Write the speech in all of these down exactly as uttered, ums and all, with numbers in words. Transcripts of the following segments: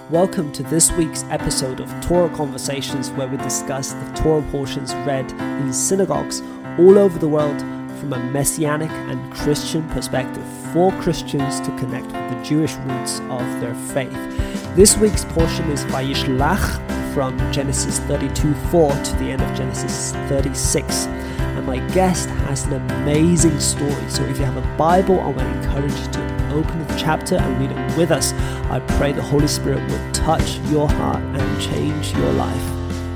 Welcome to this week's episode of Torah Conversations, where we discuss the Torah portions read in synagogues all over the world from a messianic and Christian perspective for Christians to connect with the Jewish roots of their faith. This week's portion is Vayishlach from Genesis thirty-two four to the end of Genesis thirty-six. And my guest has an amazing story. So if you have a Bible, I want to encourage you to open the chapter and read it with us. I pray the Holy Spirit will touch your heart and change your life.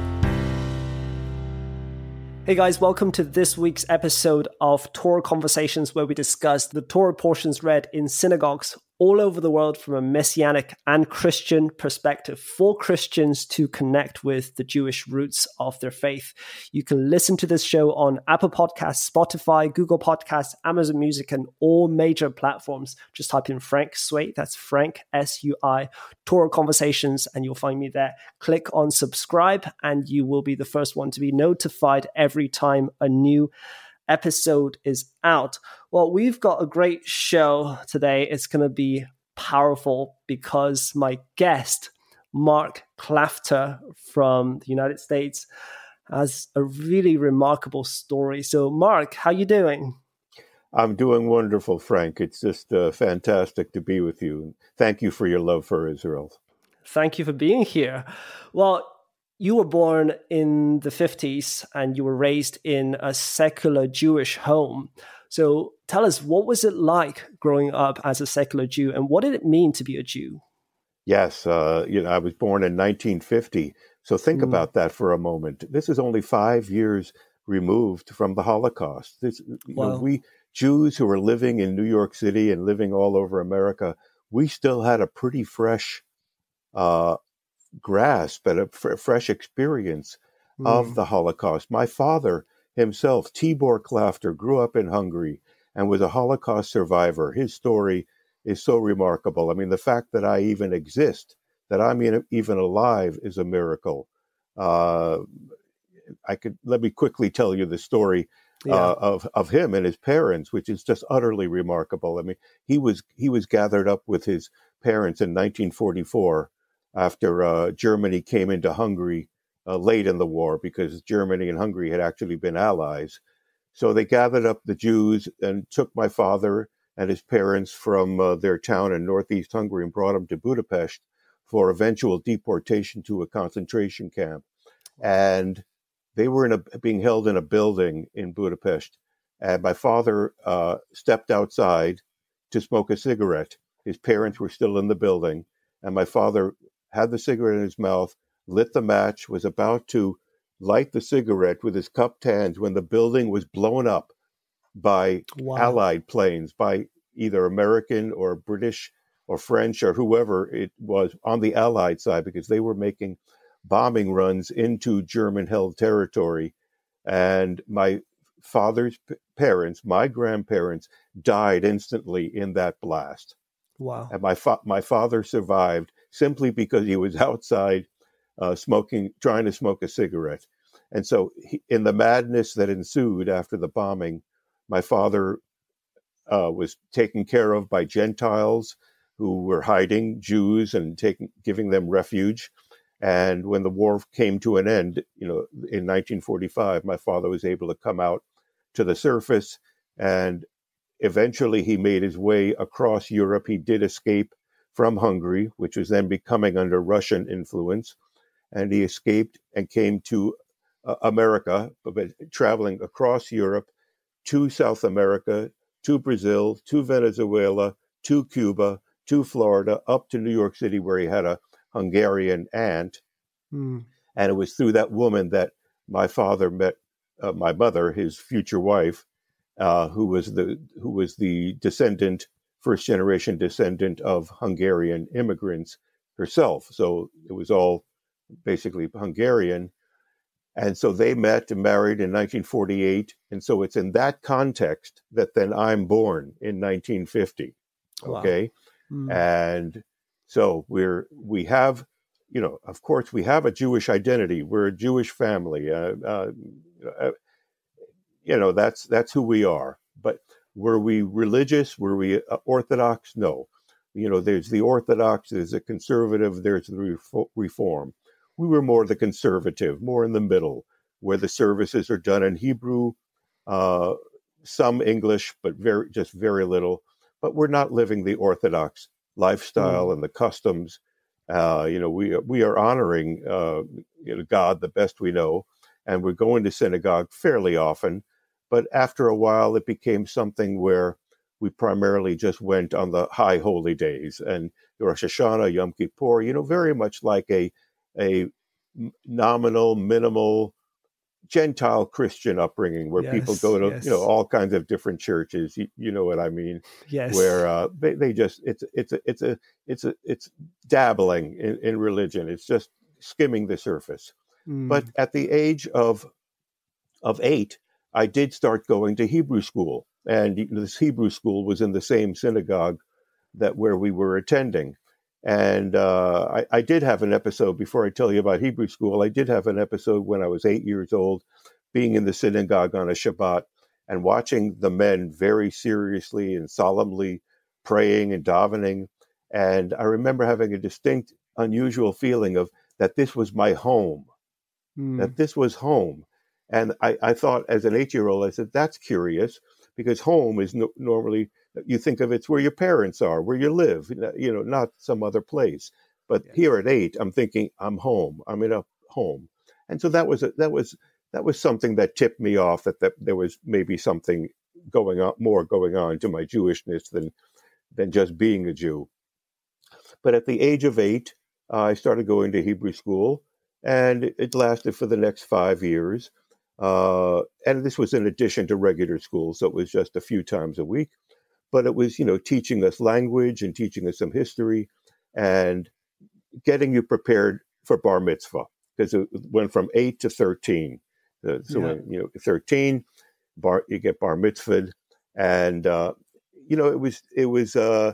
Hey guys, welcome to this week's episode of Torah Conversations, where we discuss the Torah portions read in synagogues all over the world from a messianic and Christian perspective for Christians to connect with the Jewish roots of their faith. You can listen to this show on Apple Podcasts, Spotify, Google Podcasts, Amazon Music, and all major platforms. Just type in Frank Sui, that's Frank, S U I, Torah Conversations, and you'll find me there. Click on subscribe, and you will be the first one to be notified every time a new episode is out. Well, we've got a great show today. It's going to be powerful because my guest, Mark Klafter from the United States, has a really remarkable story. So, Mark, how you doing? I'm doing wonderful, Frank. It's just uh, fantastic to be with you. Thank you for your love for Israel. Thank you for being here. Well, you were born in the fifties and you were raised in a secular Jewish home. So tell us, what was it like growing up as a secular Jew, and what did it mean to be a Jew? Yes, uh, you know, I was born in nineteen fifty. So think mm. about that for a moment. This is only five years removed from the Holocaust. This, you wow. know, we Jews who are living in New York City and living all over America, we still had a pretty fresh uh grasp and a f- fresh experience mm. of the Holocaust. My father himself, Tibor Klafter, grew up in Hungary and was a Holocaust survivor. His story is so remarkable. I mean, the fact that I even exist, that I'm even alive, is a miracle. Uh, I could let me quickly tell you the story yeah. uh, of of him and his parents, which is just utterly remarkable. I mean, he was he was gathered up with his parents in nineteen forty-four. After uh, Germany came into Hungary uh, late in the war, because Germany and Hungary had actually been allies. So they gathered up the Jews and took my father and his parents from uh, their town in northeast Hungary and brought them to Budapest for eventual deportation to a concentration camp. And they were in a, being held in a building in Budapest. And my father uh, stepped outside to smoke a cigarette. His parents were still in the building. And my father had the cigarette in his mouth, lit the match, was about to light the cigarette with his cupped hands when the building was blown up by wow. Allied planes, by either American or British or French or whoever it was on the Allied side, because they were making bombing runs into German-held territory. And my father's p- parents, my grandparents, died instantly in that blast. Wow. And my fa- my father survived simply because he was outside uh, smoking, trying to smoke a cigarette. And so he, in the madness that ensued after the bombing, my father uh, was taken care of by Gentiles who were hiding, Jews, and taking, giving them refuge. And when the war came to an end, you know, in nineteen forty-five, my father was able to come out to the surface, and eventually he made his way across Europe. He did escape from Hungary, which was then becoming under Russian influence, and he escaped and came to uh, America, but traveling across Europe to South America, to Brazil, to Venezuela, to Cuba, to Florida, up to New York City, where he had a Hungarian aunt. Mm. And it was through that woman that my father met uh, my mother, his future wife, uh, who was the who was the descendant, first generation descendant of Hungarian immigrants herself. So it was all basically Hungarian. And so they met and married in nineteen forty-eight. And so it's in that context that then I'm born in nineteen fifty. Okay. Wow. Mm. And so we're, we have, you know, of course we have a Jewish identity. We're a Jewish family. Uh, uh, uh, you know, that's, that's who we are. But were we religious? Were we uh, Orthodox? No. You know, there's the Orthodox, there's the conservative, there's the Reform. We were more the conservative, more in the middle, where the services are done in Hebrew, uh, some English, but very just very little. But we're not living the Orthodox lifestyle Mm. and the customs. Uh, you know, we we are honoring uh, you know, God the best we know, and we're going to synagogue fairly often. But after a while, it became something where we primarily just went on the high holy days and Rosh Hashanah, Yom Kippur. You know, very much like a a nominal, minimal Gentile Christian upbringing, where people Yes, go to you know yes, all kinds of different churches. You, you know what I mean? yes. Where uh, they they just it's it's a it's a it's a it's dabbling in, in religion. It's just skimming the surface. But Mm. at the age of of eight, I did start going to Hebrew school, and this Hebrew school was in the same synagogue that where we were attending. And uh, I, I did have an episode, before I tell you about Hebrew school, I did have an episode when I was eight years old, being in the synagogue on a Shabbat and watching the men very seriously and solemnly praying and davening. And I remember having a distinct, unusual feeling of that this was my home, Mm. that this was home. And I, I thought as an eight year old, I said, that's curious, because home is no, normally, you think of it's where your parents are, where you live, you know, not some other place. But here Yes. at eight, I'm thinking I'm home. I'm in a home. And so that was a, that was that was something that tipped me off that, that there was maybe something going on, more going on to my Jewishness than than just being a Jew. But at the age of eight, uh, I started going to Hebrew school, and it lasted for the next five years. Uh, and this was in addition to regular school, so it was just a few times a week. But it was, you know, teaching us language and teaching us some history and getting you prepared for bar mitzvah, because it went from eight to thirteen. Uh, so Yeah. when, you know, thirteen, bar you get bar mitzvah, and uh, you know, it was it was. Uh,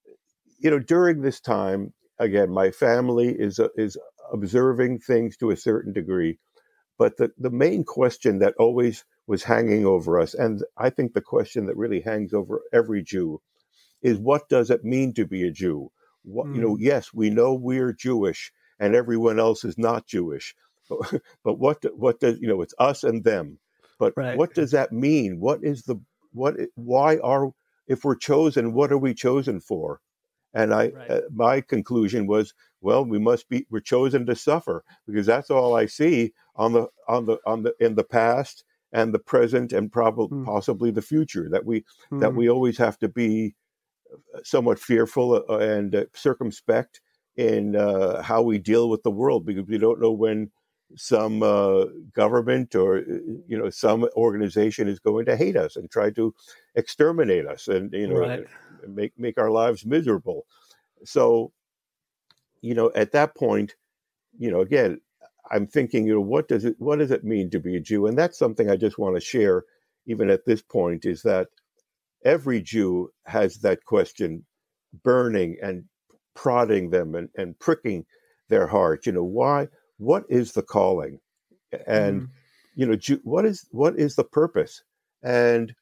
you know, during this time, again, my family is uh, is observing things to a certain degree, but the, the main question that always was hanging over us, and I think the question that really hangs over every Jew, is what does it mean to be a Jew? What, you know, Mm. yes, we know we're Jewish, and everyone else is not Jewish, but, but what what does, you know, it's us and them, but Right. what does that mean? What is the what? Why are, if we're chosen, what are we chosen for? And I, Right. uh, my conclusion was, well, we must be, we're chosen to suffer, because that's all I see on the, on the, on the, in the past and the present and probably Mm. possibly the future, that we, that Mm. we always have to be somewhat fearful uh, and uh, circumspect in uh, how we deal with the world, because we don't know when some uh, government or, you know, some organization is going to hate us and try to exterminate us, and, you know, Right. make make our lives miserable. So, you know, at that point, you know, again, I'm thinking, you know, what does it what does it mean to be a Jew? And that's something I just want to share, even at this point, is that every Jew has that question burning and prodding them and, and pricking their heart. You know, why? What is the calling? And Mm. you know, Jew, what is what is the purpose? And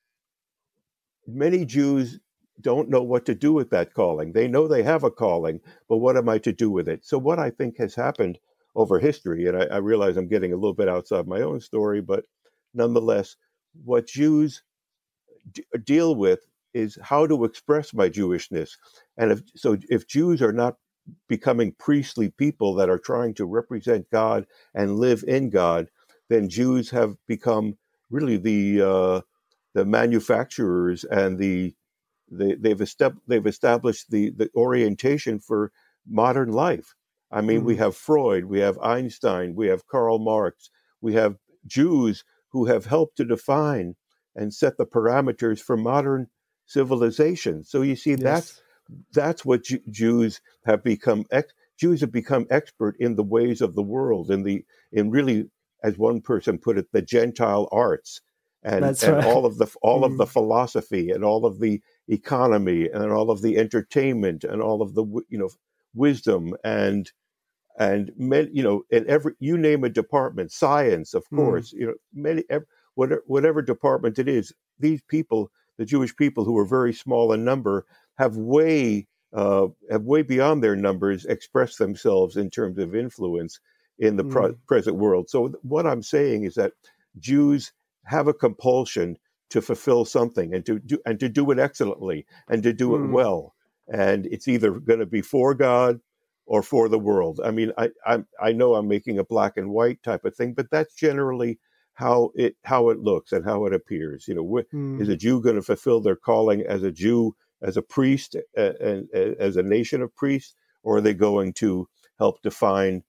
many Jews don't know what to do with that calling. They know they have a calling, but what am I to do with it? So, what I think has happened over history, and I, I realize I'm getting a little bit outside my own story, but nonetheless, what Jews d- deal with is how to express my Jewishness. And if so, if Jews are not becoming priestly people that are trying to represent God and live in God, then Jews have become really the uh, the manufacturers and the they, they've, estab- they've established the, the orientation for modern life. I mean, we Mm. have Freud, we have Einstein, we have Karl Marx, we have Jews who have helped to define and set the parameters for modern civilization. So you see, that's Yes. that's what Ju- Jews have become. Ex- Jews have become expert in the ways of the world, in the in really, as one person put it, the Gentile arts, and That's and right. all of the all of the Mm. philosophy and all of the economy and all of the entertainment and all of the you know wisdom and and men, you know, in every, you name a department, science, of Mm. course, you know, many ev- whatever, whatever department it is, these people, the Jewish people, who are very small in number, have way uh, have way beyond their numbers expressed themselves in terms of influence in the pro- Mm. present world. So what I'm saying is that Jews have a compulsion to fulfill something and to do and to do it excellently and to do it Mm. well. And it's either going to be for God or for the world. I mean, I, I I know I'm making a black and white type of thing, but that's generally how it how it looks and how it appears. You know, wh- Mm. is a Jew going to fulfill their calling as a Jew, as a priest, uh, and uh, as a nation of priests, or are they going to help define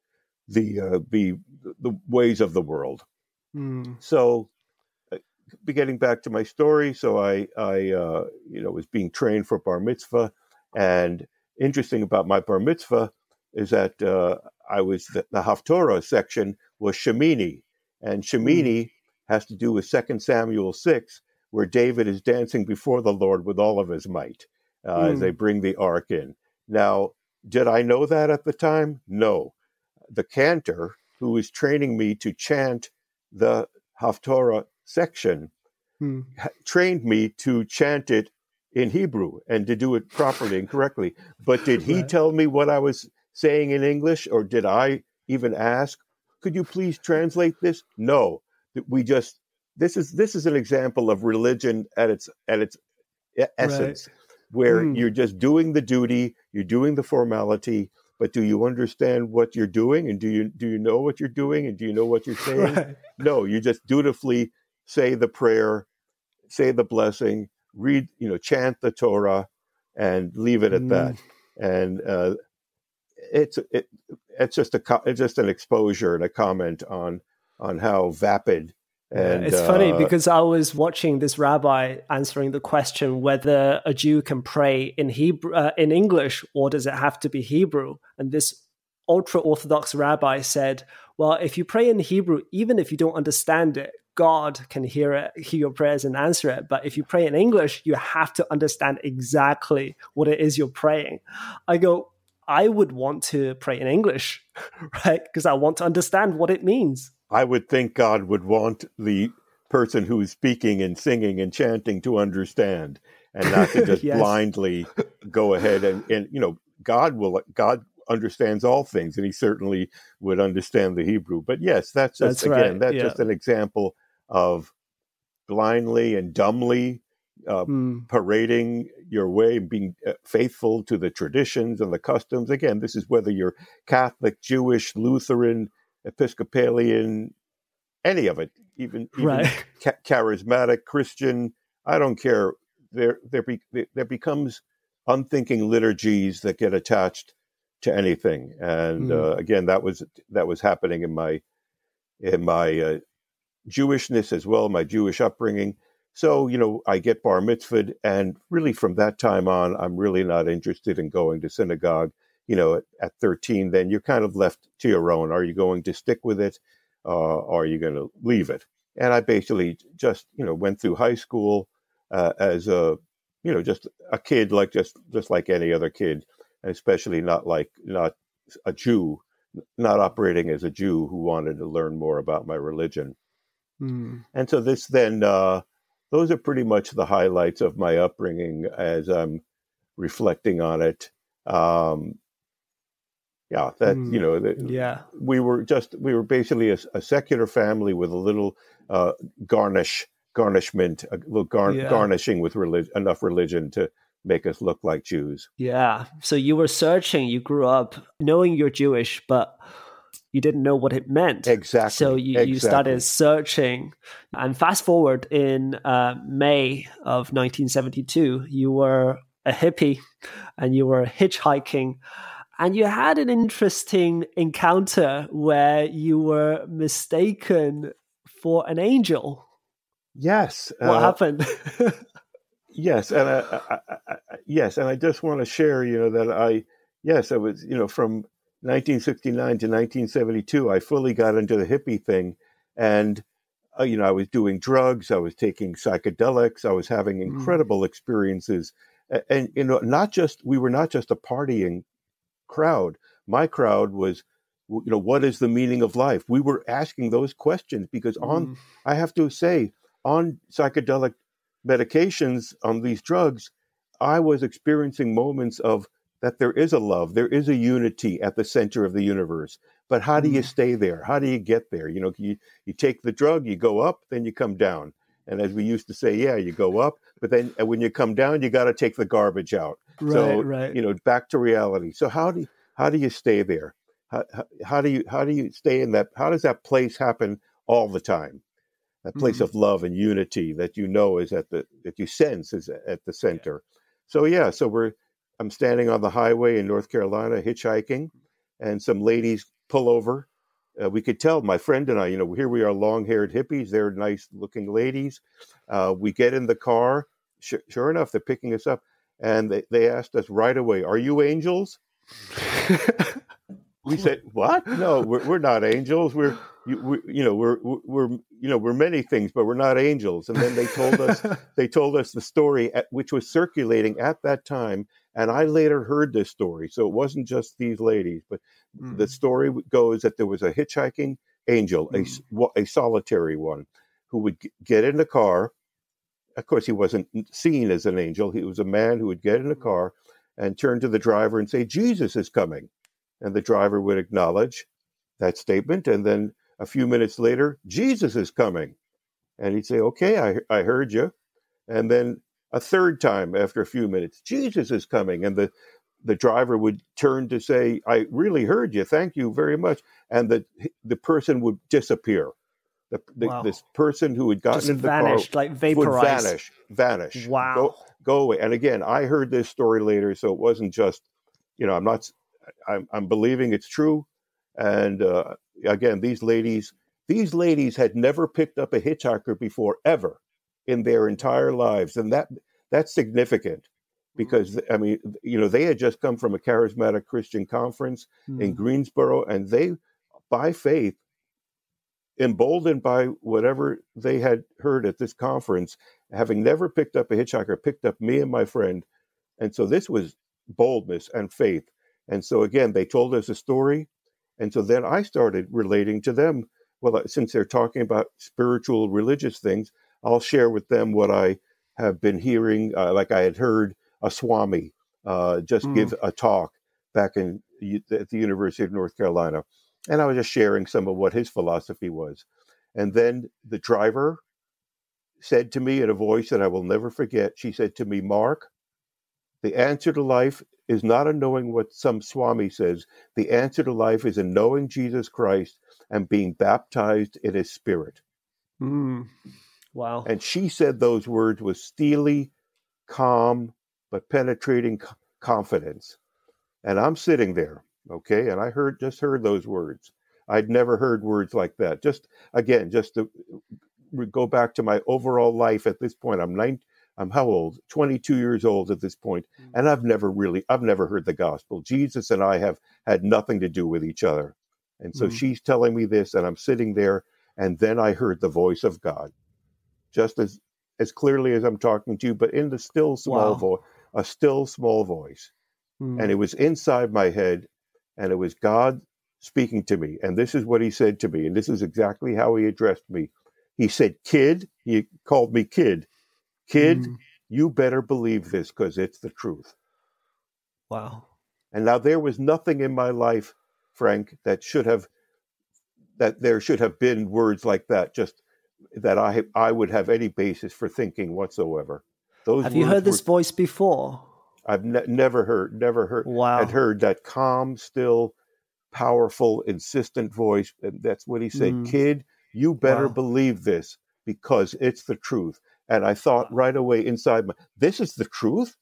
the uh, the the ways of the world? Mm. So, uh, getting back to my story, so I I uh, you know was being trained for bar mitzvah, and interesting about my bar mitzvah is that uh, I was the, the Haftorah section was Shemini, and Shemini has to do with Second Samuel six, where David is dancing before the Lord with all of his might uh, Mm. as they bring the ark in. Now, did I know that at the time? No. The cantor who was training me to chant the Haftorah section Mm. trained me to chant it in Hebrew and to do it properly and correctly. But did he Right. tell me what I was saying in English, or did I even ask, could you please translate this? No. We just this is this is an example of religion at its at its essence, Right. where Mm. you're just doing the duty, you're doing the formality, but do you understand what you're doing, and do you do you know what you're doing, and do you know what you're saying? Right. No, you just dutifully say the prayer, say the blessing, read, you know, chant the Torah, and leave it at Mm. that. And uh, it's it, it's just a co- it's just an exposure and a comment on on how vapid Yeah, and it's funny uh, because I was watching this rabbi answering the question whether a Jew can pray in Hebrew, uh, in English, or does it have to be Hebrew? And this ultra-Orthodox rabbi said, well, if you pray in Hebrew, even if you don't understand it, God can hear it, hear your prayers and answer it. But if you pray in English, you have to understand exactly what it is you're praying. I go, I would want to pray in English, right? Because I want to understand what it means. I would think God would want the person who is speaking and singing and chanting to understand, and not to just Yes. blindly go ahead and, and you know, God will God understands all things, and he certainly would understand the Hebrew. But yes, that's just That's again right. that's Yeah. just an example of blindly and dumbly uh, Mm. parading your way, being uh, faithful to the traditions and the customs. Again, this is whether you're Catholic, Jewish, Lutheran, Episcopalian, any of it, even even Right. ca- charismatic, Christian. I don't care. There there be, there becomes unthinking liturgies that get attached to anything, and Mm. uh, again, that was that was happening in my in my uh, Jewishness as well, my Jewish upbringing. So, you know, I get bar mitzvahed, and really from that time on, I'm really not interested in going to synagogue. You know, at, at thirteen, then you're kind of left to your own. Are you going to stick with it, uh, or are you going to leave it? And I basically just, you know, went through high school uh, as a, you know, just a kid, like just just like any other kid, and especially not like not a Jew, not operating as a Jew who wanted to learn more about my religion. Mm. And so this then, uh, those are pretty much the highlights of my upbringing as I'm reflecting on it. Um, yeah, that, you Mm. know, the, Yeah. we were just, we were basically a, a secular family with a little uh, garnish, garnishment, a little gar- Yeah. garnishing with relig- enough religion to make us look like Jews. Yeah. So you were searching, you grew up knowing you're Jewish, but you didn't know what it meant. Exactly. So you, exactly. you started searching. And fast forward in uh, May of nineteen seventy-two, you were a hippie and you were hitchhiking. And you had an interesting encounter where you were mistaken for an angel. Yes. What uh, happened? Yes, and I, I, I, I, yes, and I just want to share, you know, that I, yes, I was, you know, from nineteen sixty-nine to nineteen seventy-two, I fully got into the hippie thing, and uh, you know, I was doing drugs, I was taking psychedelics, I was having Mm. incredible experiences, and, and you know, not just we were not just a partying crowd. My crowd was, you know, what is the meaning of life? We were asking those questions because on, Mm. I have to say, on psychedelic medications, on these drugs, I was experiencing moments of that there is a love, there is a unity at the center of the universe. But how do you Mm. stay there? How do you get there? You know, you, you take the drug, you go up, then you come down. And as we used to say, yeah, you go up, but then when you come down, you got to take the garbage out. Right, So, right. you know, back to reality. So how do you, how do you stay there? How, how, how do you how do you stay in that? How does that place happen all the time? That place Mm. of love and unity that you know is at the that you sense is at the center. So yeah, so we're I'm standing on the highway in North Carolina hitchhiking, and some ladies pull over. Uh, we could tell my friend and I, you know, here we are, long-haired hippies. They're nice-looking ladies. Uh, we get in the car. Sh- sure enough, they're picking us up, and they, they asked us right away, "Are you angels?" We said, "What? No, we're we're not angels. We're you, we, you know we're we're you know we're many things, but we're not angels." And then they told us they told us the story at, which was circulating at that time, and I later heard this story. So it wasn't just these ladies, but Mm. the story goes that there was a hitchhiking angel, Mm. a a solitary one, who would get in the car. Of course, he wasn't seen as an angel. He was a man who would get in a car and turn to the driver and say, "Jesus is coming." And the driver would acknowledge that statement. And then a few minutes later, "Jesus is coming." And he'd say, "Okay, I, I heard you." And then a third time after a few minutes, "Jesus is coming." And the, the driver would turn to say, "I really heard you. Thank you very much." And the, the person would disappear. The, the, Wow. This person who had gotten Just into the vanished, car like would vaporized. vanish, vanish, Wow. go, go away. And again, I heard this story later, so it wasn't just, you know, I'm not, I'm, I'm believing it's true. And uh, again, these ladies, these ladies had never picked up a hitchhiker before, ever, in their entire lives, and that that's significant because I mean, you know, they had just come from a charismatic Christian conference Mm. in Greensboro, and they, by faith, emboldened by whatever they had heard at this conference, having never picked up a hitchhiker, picked up me and my friend. And so this was boldness and faith. And so again, they told us a story. And so then I started relating to them. Well, since they're talking about spiritual, religious things, I'll share with them what I have been hearing. Uh, like I had heard a Swami uh, just Mm. give a talk back in at the University of North Carolina. And I was just sharing some of what his philosophy was. And then the driver said to me in a voice that I will never forget, she said to me, "Mark, the answer to life is not in knowing what some Swami says. The answer to life is in knowing Jesus Christ and being baptized in his spirit." Mm. Wow. And she said those words with steely, calm, but penetrating confidence. And I'm sitting there, okay, and I heard just heard those words. I'd never heard words like that. Just again, just to go back to my overall life at this point. I'm nine. I'm how old? twenty-two years old at this point, and I've never really, I've never heard the gospel. Jesus and I have had nothing to do with each other, and so Mm. she's telling me this, and I'm sitting there, and then I heard the voice of God, just as as clearly as I'm talking to you, but in the still small Wow. voice, a still small voice. Mm. And it was inside my head, and it was God speaking to me. And this is what he said to me, and this is exactly how he addressed me. He said, "Kid," he called me kid, "kid, Mm. you better believe this because it's the truth." Wow. And now there was nothing in my life, Frank, that should have, that there should have been words like that, just that I I would have any basis for thinking whatsoever. Those Have you words heard this were, voice before? I've ne- never heard, never heard, had Wow. heard that calm, still, powerful, insistent voice. And that's what he said, Mm. "Kid, you better Wow. believe this because it's the truth." And I thought right away inside my, this is the truth?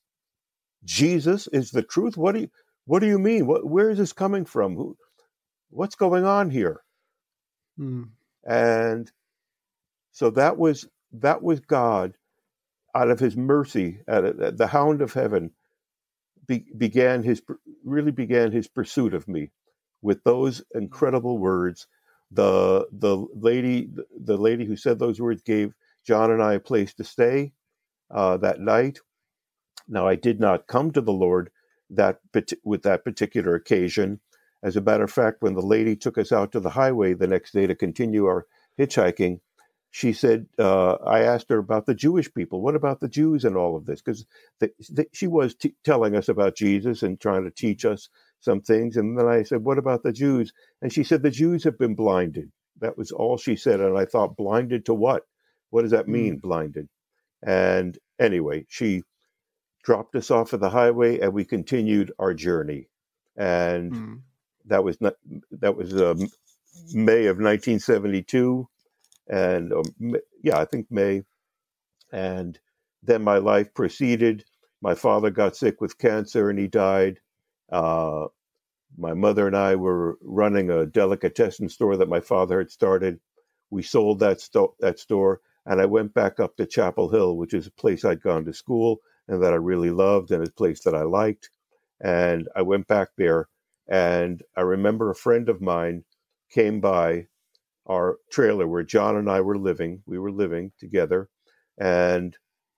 Jesus is the truth? What do you, what do you mean? What, where is this coming from? Who, what's going on here? Mm. And so that was, that was God out of his mercy, at the hound of heaven, be, began his, really began his pursuit of me with those incredible words. The the lady the lady who said those words gave John and I a place to stay uh, that night. Now I did not come to the Lord that with that particular occasion. As a matter of fact, when the lady took us out to the highway the next day to continue our hitchhiking, she said, uh, I asked her about the Jewish people. What about the Jews and all of this? Because she was t- telling us about Jesus and trying to teach us some things. And then I said, what about the Jews? And she said, the Jews have been blinded. That was all she said. And I thought, blinded to what? What does that mean, mm. blinded? And anyway, she dropped us off at the highway and we continued our journey. And mm. that was not, that was um, May of nineteen seventy-two. And um, yeah, I think May. And then my life proceeded. My father got sick with cancer and he died. Uh, my mother and I were running a delicatessen store that my father had started. We sold that, sto- that store, and I went back up to Chapel Hill, which is a place I'd gone to school and that I really loved and a place that I liked. And I went back there, and I remember a friend of mine came by our trailer where John and I were living. We were living together. And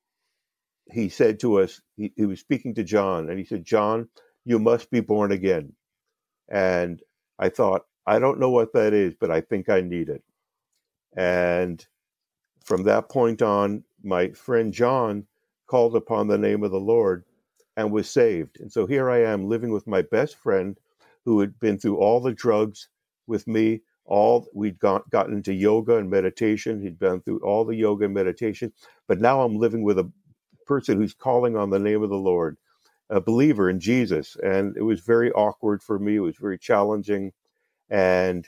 he said to us, he, he was speaking to John, and he said, John, you must be born again. And I thought, I don't know what that is, but I think I need it. And from that point on, my friend John called upon the name of the Lord and was saved. And so here I am living with my best friend who had been through all the drugs with me. All we'd got, gotten into yoga and meditation. He'd been through all the yoga and meditation. But now I'm living with a person who's calling on the name of the Lord, a believer in Jesus. And it was very awkward for me. It was very challenging. And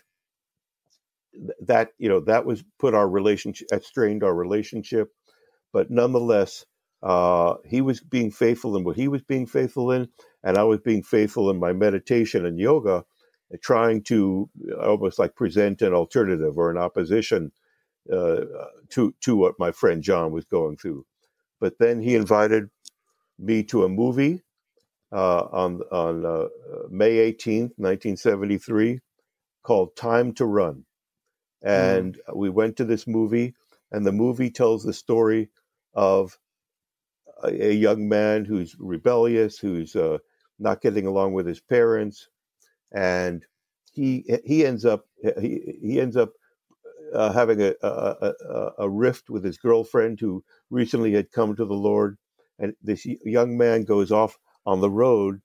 that, you know, that was put our relationship, that strained our relationship. But nonetheless, uh, he was being faithful in what he was being faithful in. And I was being faithful in my meditation and yoga, trying to almost like present an alternative or an opposition uh, to to what my friend John was going through. But then he invited me to a movie uh, on on uh, May eighteenth, nineteen seventy-three, called Time to Run. And mm. we went to this movie, and the movie tells the story of a, a young man who's rebellious, who's uh, not getting along with his parents, and he he ends up he he ends up uh, having a, a a a rift with his girlfriend who recently had come to the Lord, and this young man goes off on the road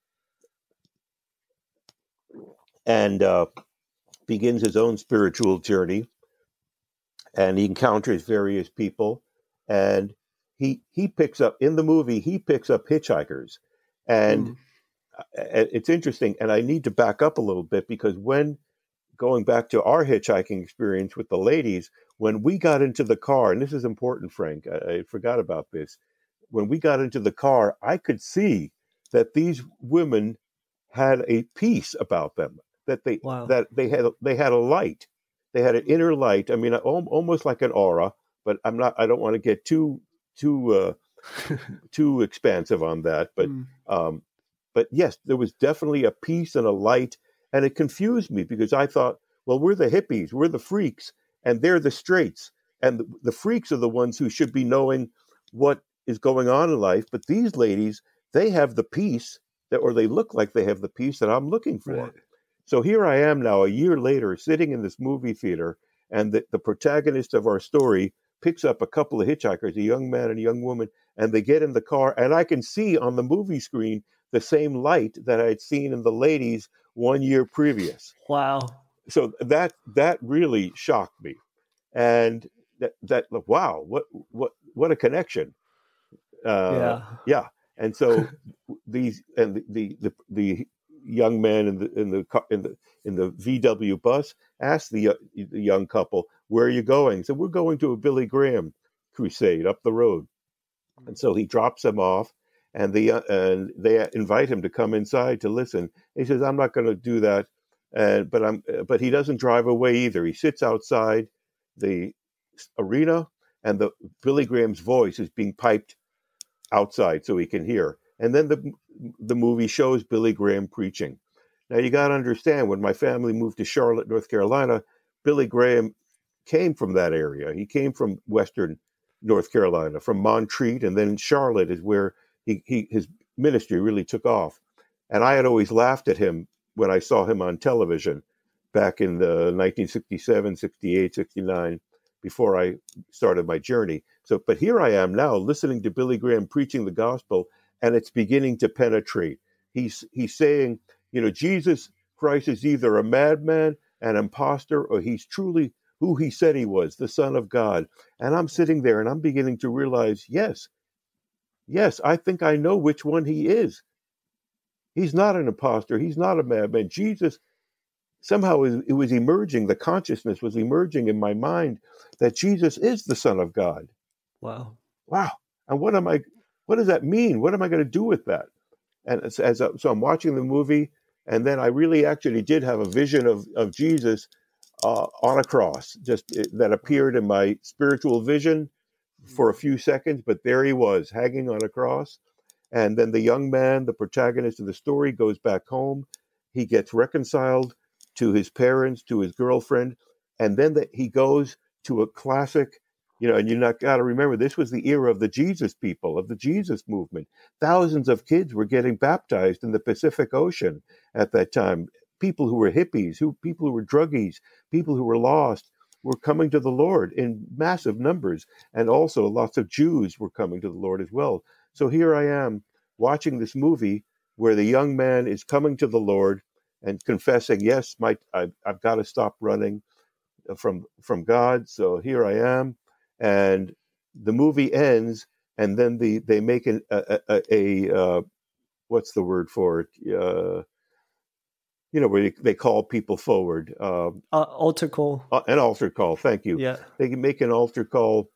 and uh, begins his own spiritual journey, and he encounters various people, and he he picks up in the movie he picks up hitchhikers, and mm. it's interesting. And I need to back up a little bit because when going back to our hitchhiking experience with the ladies, when we got into the car, and this is important, Frank, I, I forgot about this. When we got into the car, I could see that these women had a peace about them, that they wow. that they had they had a light, they had an inner light. I mean, almost like an aura. But I'm not. I don't want to get too too uh, too expansive on that. But mm. um, but yes, there was definitely a peace and a light. And it confused me because I thought, well, we're the hippies, we're the freaks, and they're the straights. And the, the freaks are the ones who should be knowing what is going on in life. But these ladies, they have the peace, that, or they look like they have the peace that I'm looking for. Right. So here I am now, a year later, sitting in this movie theater, and the, the protagonist of our story picks up a couple of hitchhikers, a young man and a young woman, and they get in the car, and I can see on the movie screen the same light that I had seen in the ladies one year previous. Wow. So that that really shocked me. And that that wow, what what what a connection. Uh, yeah. Yeah. And so these and the, the the the young man in the in the in the in the V W bus asked the, the young couple, "Where are you going?" So we're going to a Billy Graham crusade up the road. And so he drops them off. And the uh, and they invite him to come inside to listen. He says, "I'm not going to do that," and but I'm but he doesn't drive away either. He sits outside the arena, and the Billy Graham's voice is being piped outside so he can hear. And then the the movie shows Billy Graham preaching. Now you got to understand, when my family moved to Charlotte, North Carolina, Billy Graham came from that area. He came from Western North Carolina, from Montreat, and then Charlotte is where He, he his ministry really took off. And I had always laughed at him when I saw him on television back in the nineteen sixty-seven, sixty-eight, sixty-nine. before I started my journey. So, but here I am now listening to Billy Graham preaching the gospel, and it's beginning to penetrate. He's he's saying, you know, Jesus Christ is either a madman, an imposter, or he's truly who he said he was, the Son of God. And I'm sitting there and I'm beginning to realize, yes, yes, I think I know which one he is. He's not an imposter. He's not a madman. Jesus, somehow it was emerging, the consciousness was emerging in my mind that Jesus is the Son of God. Wow. Wow. And what am I, what does that mean? What am I going to do with that? And as, as a, so I'm watching the movie, and then I really actually did have a vision of, of Jesus uh, on a cross, just it, that appeared in my spiritual vision for a few seconds, but there he was hanging on a cross. And then the young man, the protagonist of the story, goes back home. He gets reconciled to his parents, to his girlfriend, and then the, he goes to a classic, you know, and you not got to remember, this was the era of the Jesus people, of the Jesus movement. Thousands of kids were getting baptized in the Pacific Ocean at that time. People who were hippies, who people who were druggies, people who were lost were coming to the Lord in massive numbers. And also lots of Jews were coming to the Lord as well. So here I am watching this movie where the young man is coming to the Lord and confessing, yes, my, I've, I've got to stop running from from God. So here I am. And the movie ends, and then the they make an, a, a, a uh, what's the word for it? Uh, you know, where they, they call people forward. Uh, uh, altar call. Uh, an altar call. Thank you. Yeah. They can make an altar call,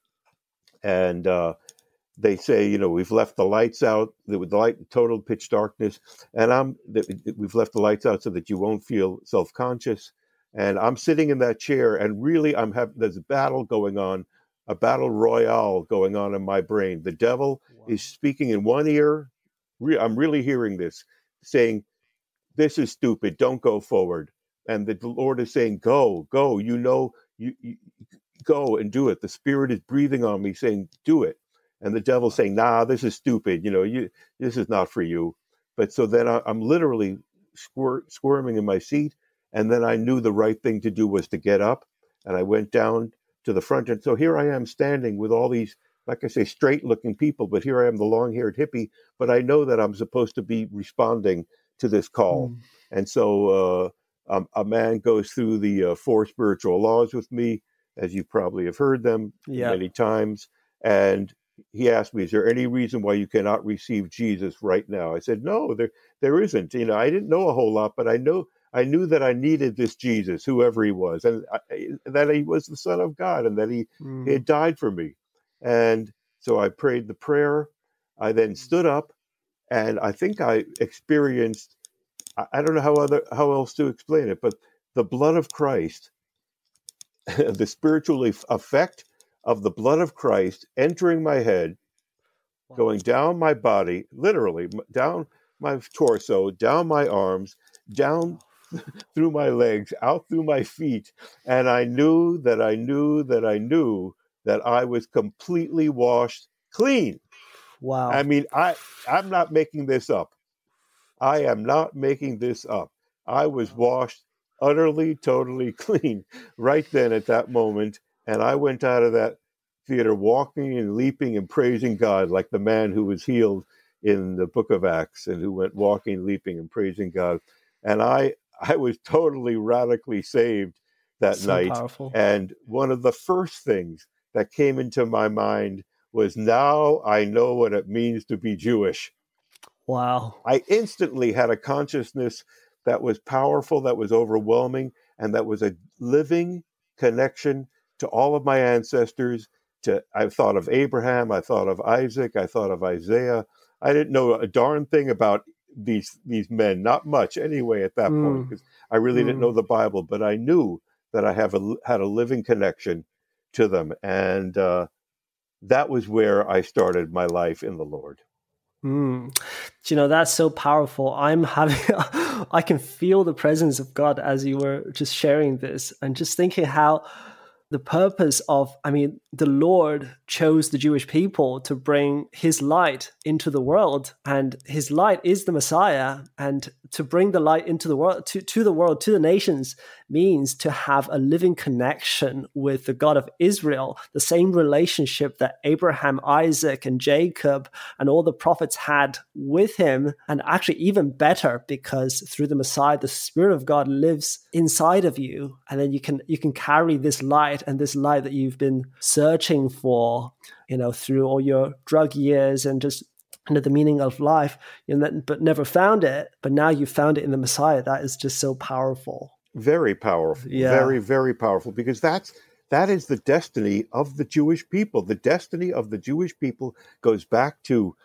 and uh, they say, you know, we've left the lights out, the, the light, total pitch darkness, and I'm we've left the lights out so that you won't feel self-conscious. And I'm sitting in that chair, and really, I'm having there's a battle going on, a battle royale going on in my brain. The devil wow. is speaking in one ear. Re- I'm really hearing this, saying, "This is stupid. Don't go forward." And the Lord is saying, "Go, go. You know, you, you go and do it." The Spirit is breathing on me, saying, "Do it." And the devil's saying, "Nah, this is stupid. You know, you this is not for you." But so then I, I'm literally squir- squirming in my seat. And then I knew the right thing to do was to get up. And I went down to the front. And so here I am standing with all these, like I say, straight looking people. But here I am, the long haired hippie. But I know that I'm supposed to be responding to this call. Mm. And so uh, um, a man goes through the uh, four spiritual laws with me, as you probably have heard them yeah. many times. And he asked me, "Is there any reason why you cannot receive Jesus right now?" I said, "No, there there isn't. You know, I didn't know a whole lot, but I know I knew that I needed this Jesus, whoever he was, and I, that he was the Son of God, and that he, mm. he had died for me." And so I prayed the prayer. I then stood up, and I think I experienced, I, I don't know how other how else to explain it, but the blood of Christ, the spiritual effect of the blood of Christ entering my head, wow. going down my body, literally down my torso, down my arms, down through my legs, out through my feet. And I knew that I knew that I knew that I was completely washed clean. Wow. I mean, I, I'm not making this up. I am not making this up. I was washed utterly, totally clean right then at that moment. And I went out of that theater walking and leaping and praising God like the man who was healed in the book of Acts and who went walking, leaping, and praising God. And I, I was totally radically saved that so night. Powerful. And one of the first things that came into my mind was, now I know what it means to be Jewish. Wow. I instantly had a consciousness that was powerful, that was overwhelming, and that was a living connection to all of my ancestors. To I thought of Abraham, I thought of Isaac, I thought of Isaiah. I didn't know a darn thing about these these men, not much anyway at that mm. point, because I really mm. didn't know the Bible, but I knew that I have a, had a living connection to them. And uh, that was where I started my life in the Lord. Mm. You know, that's so powerful. I'm having, I can feel the presence of God as you were just sharing this, and just thinking how the purpose of, I mean, the Lord chose the Jewish people to bring his light into the world, and his light is the Messiah. And to bring the light into the world, to, to the world, to the nations, means to have a living connection with the God of Israel, the same relationship that Abraham, Isaac, and Jacob and all the prophets had with him. And actually even better, because through the Messiah, the Spirit of God lives inside of you. And then you can you can carry this light, and this light that you've been searching for, you know, through all your drug years and just under the meaning of life, you know, but never found it. But now you found it in the Messiah. That is just so powerful. Very powerful. Yeah. Very, very powerful, because that's that is the destiny of the Jewish people. The destiny of the Jewish people goes back to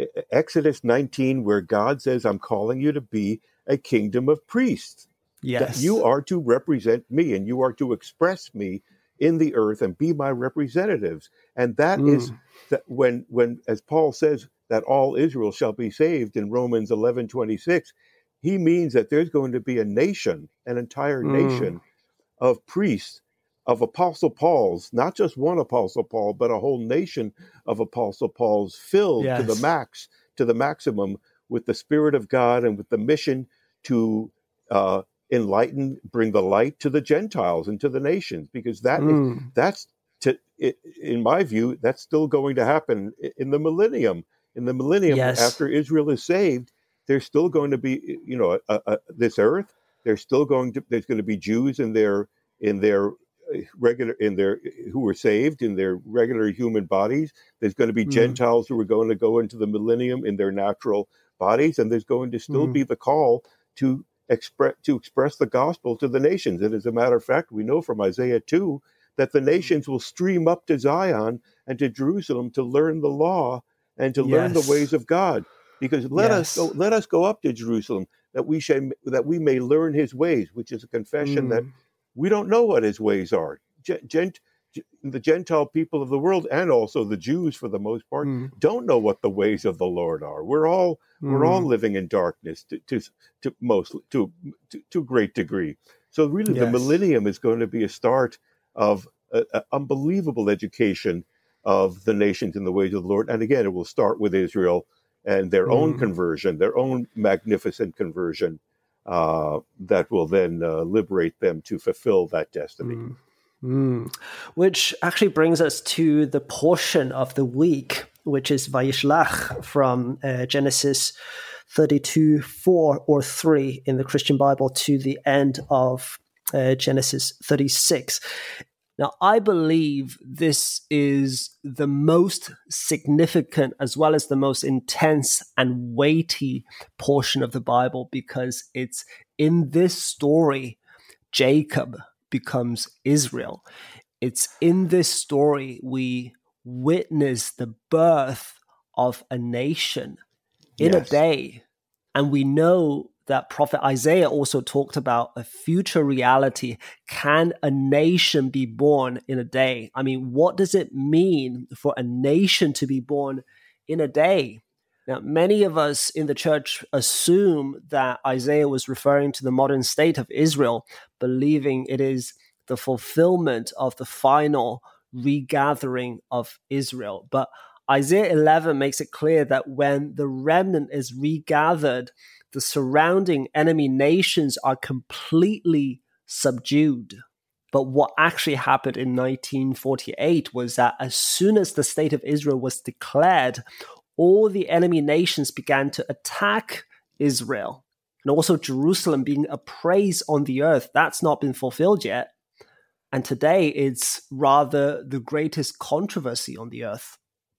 Exodus nineteen, where God says, I'm calling you to be a kingdom of priests. Yes. That you are to represent me, and you are to express me in the earth and be my representatives. And that mm. is that when, when, as Paul says, that all Israel shall be saved in Romans eleven twenty-six, he means that there's going to be a nation, an entire mm. nation of priests, of Apostle Pauls, not just one Apostle Paul, but a whole nation of Apostle Pauls filled yes. to the max, to the maximum with the Spirit of God and with the mission to uh, enlighten, bring the light to the Gentiles and to the nations, because that mm. is, that's, to, in my view, that's still going to happen in the millennium. In the millennium, yes. after Israel is saved, there's still going to be, you know, a, a, this earth. There's still going to there's going to be Jews in their in their regular in their who were saved in their regular human bodies. There's going to be mm. Gentiles who are going to go into the millennium in their natural bodies, and there's going to still mm. be the call to express to express the gospel to the nations. And as a matter of fact, we know from Isaiah two that the nations will stream up to Zion and to Jerusalem to learn the law and to yes. learn the ways of God. Because let yes. us go, let us go up to Jerusalem that we should, that we may learn his ways, which is a confession mm. that we don't know what his ways are. Gent, the Gentile people of the world, and also the Jews for the most part, mm. don't know what the ways of the Lord are. We're all mm. we're all living in darkness to to, to most to, to to a great degree. So really, yes. the millennium is going to be a start of an unbelievable education of the nations in the ways of the Lord. And again, it will start with Israel and their mm. own conversion, their own magnificent conversion uh, that will then uh, liberate them to fulfill that destiny. Mm. Mm. Which actually brings us to the portion of the week, which is Vayishlach from uh, Genesis thirty-two, four or three in the Christian Bible to the end of uh, Genesis thirty-six. Now, I believe this is the most significant as well as the most intense and weighty portion of the Bible, because it's in this story, Jacob becomes Israel. It's in this story we witness the birth of a nation in yes. a day. And we know that Prophet Isaiah also talked about a future reality. Can a nation be born in a day? I mean, what does it mean for a nation to be born in a day? Now, many of us in the church assume that Isaiah was referring to the modern state of Israel, believing it is the fulfillment of the final regathering of Israel. But Isaiah eleven makes it clear that when the remnant is regathered, the surrounding enemy nations are completely subdued. But what actually happened in nineteen forty-eight was that as soon as the state of Israel was declared, all the enemy nations began to attack Israel. And also Jerusalem being a praise on the earth, that's not been fulfilled yet. And today it's rather the greatest controversy on the earth.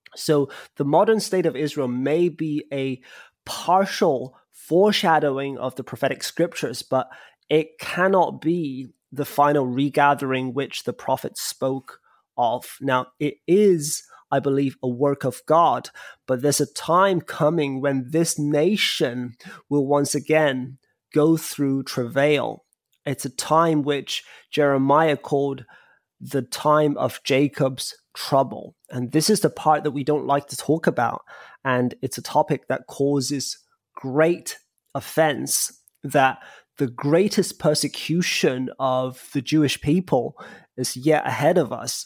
So the modern state of Israel may be a partial foreshadowing of the prophetic scriptures, but it cannot be the final regathering which the prophet spoke of. Now, it is, I believe, a work of God, but there's a time coming when this nation will once again go through travail. It's a time which Jeremiah called the time of Jacob's trouble. And this is the part that we don't like to talk about. And it's a topic that causes great offense, that the greatest persecution of the Jewish people is yet ahead of us.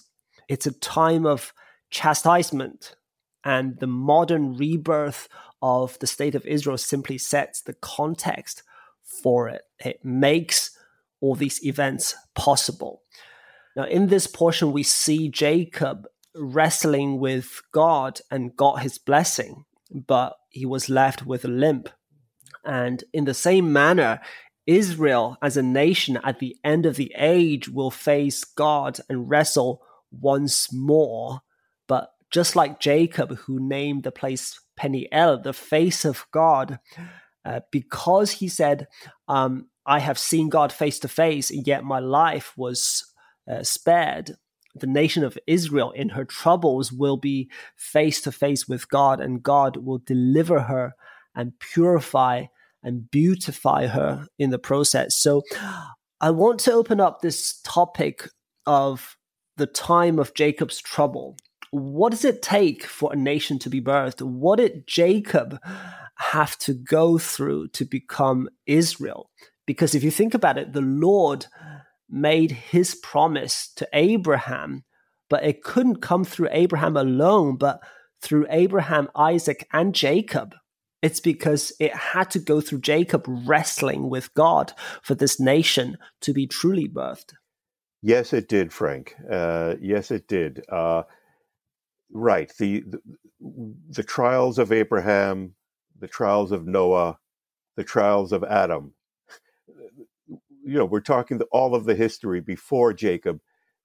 It's a time of chastisement, and the modern rebirth of the state of Israel simply sets the context for it. It makes all these events possible. Now, in this portion, we see Jacob wrestling with God and got his blessing, but he was left with a limp. And in the same manner, Israel as a nation at the end of the age will face God and wrestle once more. But just like Jacob, who named the place Peniel, the face of God, uh, because he said, um, I have seen God face to face, yet my life was uh, spared. The nation of Israel in her troubles will be face to face with God, and God will deliver her and purify and beautify her in the process. So I want to open up this topic of the time of Jacob's trouble. What does it take for a nation to be birthed? What did Jacob have to go through to become Israel? Because if you think about it, the Lord made his promise to Abraham, but it couldn't come through Abraham alone, but through Abraham, Isaac, and Jacob. It's because it had to go through Jacob wrestling with God for this nation to be truly birthed. Yes, it did, Frank. Uh, yes, it did. Uh, right. The, the the trials of Abraham, the trials of Noah, the trials of Adam. You know, we're talking the, all of the history before Jacob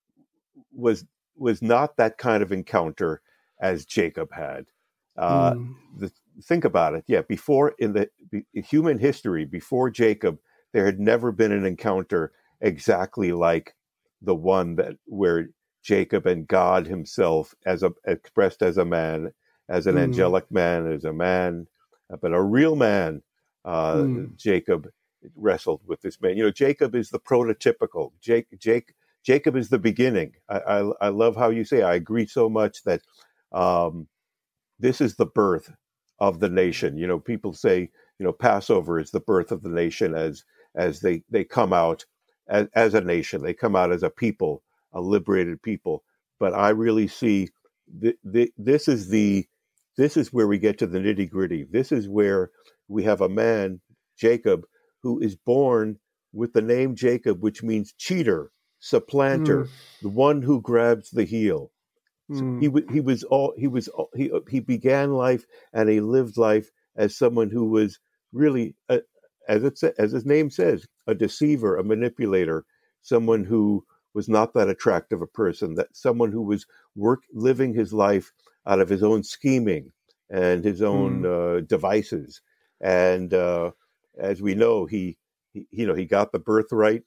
was was not that kind of encounter as Jacob had. Uh, Mm. the, think about it. Yeah, before in the be, human history, before Jacob, there had never been an encounter exactly like the one that where Jacob and God himself, as a, expressed as a man, as an Mm. angelic man, as a man, but a real man, uh, Mm. Jacob wrestled with this man. You know, Jacob is the prototypical. Jake, Jake, Jacob is the beginning. I, I, I love how you say. I agree so much that um, this is the birth of the nation. You know, people say, you know, Passover is the birth of the nation as as they they come out as, as a nation. They come out as a people, a liberated people. But I really see th- th- this is the this is where we get to the nitty gritty. This is where we have a man, Jacob, who is born with the name Jacob, which means cheater, supplanter, Mm. the one who grabs the heel. So he Mm. w- he was all he was all, he he began life and he lived life as someone who was really a, as it sa- as his name says, a deceiver, a manipulator, someone who was not that attractive a person, that someone who was work living his life out of his own scheming and his own Mm. uh, devices. And uh, as we know, he, he you know he got the birthright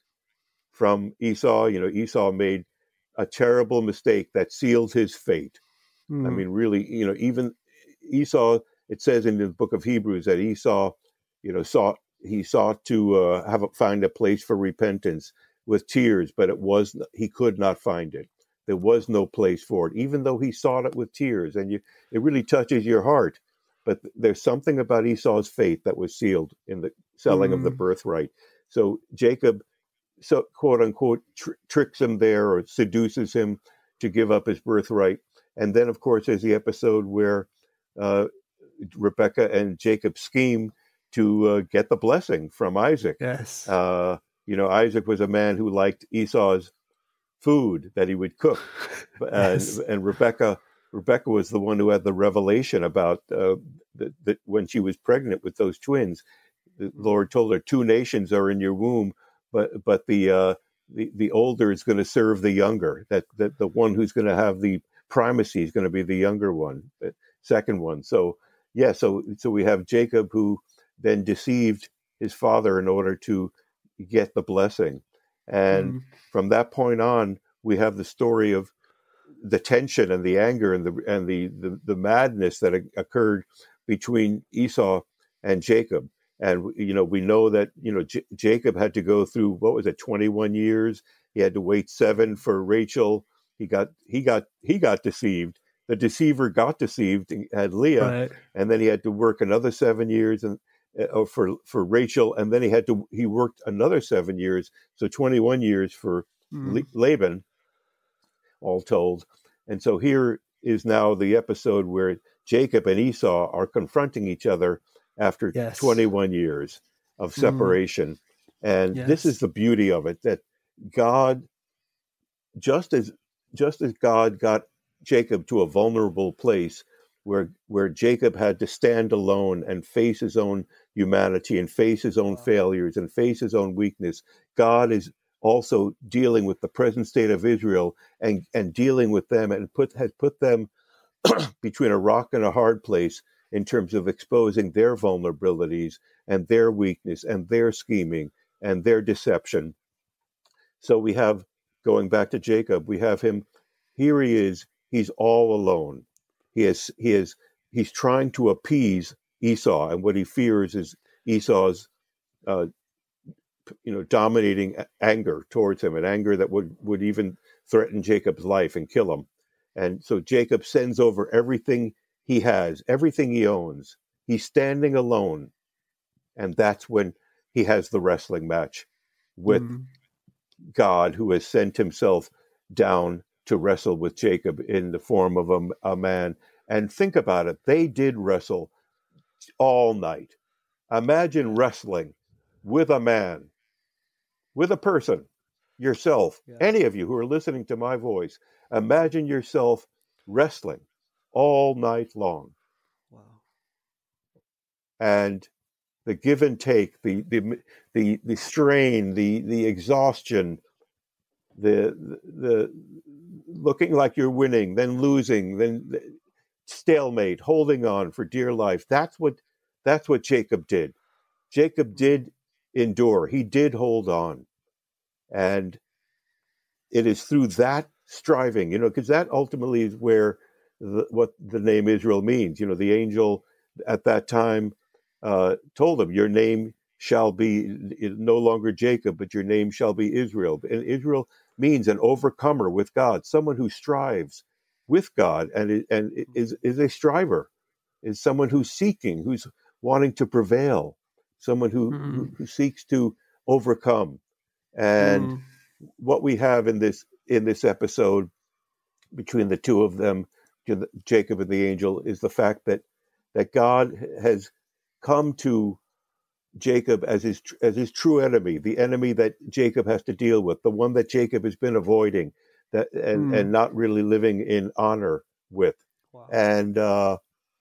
from Esau. You know, Esau made a terrible mistake that sealed his fate. I Mm. mean, really, you know, even Esau, it says in the book of Hebrews that Esau, you know, sought, he sought to uh, have a, find a place for repentance with tears, but it was, he could not find it. There was no place for it, even though he sought it with tears. And you, it really touches your heart. But there's something about Esau's fate that was sealed in the selling of the Mm. birthright. So Jacob, so quote unquote, tr- tricks him there or seduces him to give up his birthright. And then, of course, there's the episode where uh, Rebecca and Jacob scheme to uh, get the blessing from Isaac. Yes. Uh, you know, Isaac was a man who liked Esau's food that he would cook, and Yes. and Rebecca Rebecca was the one who had the revelation about uh, that, that when she was pregnant with those twins, the Lord told her, two nations are in your womb, but but the uh, the the older is going to serve the younger. That that the one who's going to have the primacy is going to be the younger one, the second one. So yeah, so so we have Jacob who then deceived his father in order to get the blessing, and Mm. from that point on, we have the story of the tension and the anger and the and the the, the madness that occurred between Esau and Jacob. And you know, we know that you know J- Jacob had to go through, what was it, twenty-one years. He had to wait seven for Rachel. He got he got he got deceived. The deceiver got deceived and had Leah, Right. and then he had to work another seven years and uh, for for Rachel, and then he had to he worked another seven years, so twenty-one years for Mm. Le- Laban, all told. And so here is now the episode where Jacob and Esau are confronting each other after Yes. twenty-one years of Mm. separation. And this is Yes. the beauty of it, that God, just as just as God got Jacob to a vulnerable place where where Jacob had to stand alone and face his own humanity and face his own Wow. failures and face his own weakness, God is also dealing with the present state of Israel and, and dealing with them and put has put them between a rock and a hard place in terms of exposing their vulnerabilities and their weakness and their scheming and their deception. So we have, going back to Jacob, we have him, here he is, he's all alone. He is, he is, he's trying to appease Esau, and what he fears is Esau's, uh, you know, dominating anger towards him, an anger that would, would even threaten Jacob's life and kill him. And so Jacob sends over everything he has, everything he owns. He's standing alone. And that's when he has the wrestling match with Mm. God, who has sent himself down to wrestle with Jacob in the form of a, a man. And think about it. They did wrestle all night. Imagine wrestling with a man, with a person, yourself, Yeah. any of you who are listening to my voice. Imagine yourself wrestling all night long. Wow. And the give and take, the the the, the strain, the the exhaustion, the, the the looking like you're winning, then losing, then stalemate, holding on for dear life. That's what that's what Jacob did. Jacob did endure. He did hold on. And it is through that striving, you know, because that ultimately is where the, what the name Israel means. You know, the angel at that time uh, told him, your name shall be no longer Jacob, but your name shall be Israel. And Israel means an overcomer with God, someone who strives with God and, and is, is a striver, is someone who's seeking, who's wanting to prevail, someone who, Mm. who, who seeks to overcome. And Mm. what we have in this in this episode between the two of them, Jacob and the angel, is the fact that that God has come to Jacob as his as his true enemy, the enemy that Jacob has to deal with, the one that Jacob has been avoiding, that and Mm. and not really living in honor with. Wow. And uh,